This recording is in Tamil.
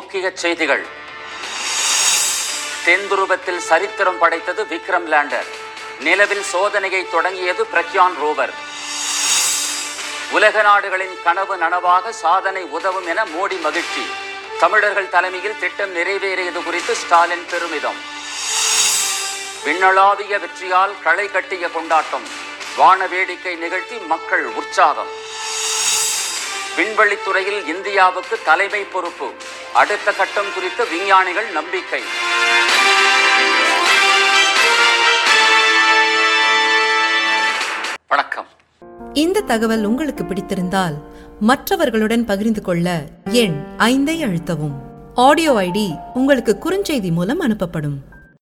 முக்கிய செய்திகள். தென்துருவத்தில் சரித்திரம் படைத்தது விக்ரம் லேண்டர். நிலவில் சோதனையை தொடங்கியது பிரக்யான் ரோவர். உலக நாடுகளின் கனவு நனவாக சாதனை உதவும் என மோடி மகிழ்ச்சி. தமிழர்கள் தலைமையில் திட்டம் நிறைவேறியது குறித்து ஸ்டாலின் பெருமிதம். விண்ணளாவிய வெற்றியால் களை கட்டிய கொண்டாட்டம். வான வேடிக்கை நிகழ்த்தி மக்கள் உற்சாகம். விண்வெளித்துறையில் இந்தியாவுக்கு தலைமை பொறுப்பு. அடுத்த கட்டம் குறித்து விஞ்ஞானிகள் நம்பிக்கை. வணக்கம். இந்த தகவல் உங்களுக்கு பிடித்திருந்தால் மற்றவர்களுடன் பகிர்ந்து கொள்ள எண் 5 அழுத்தவும். ஆடியோ ஐடி உங்களுக்கு குறுஞ்செய்தி மூலம் அனுப்பப்படும்.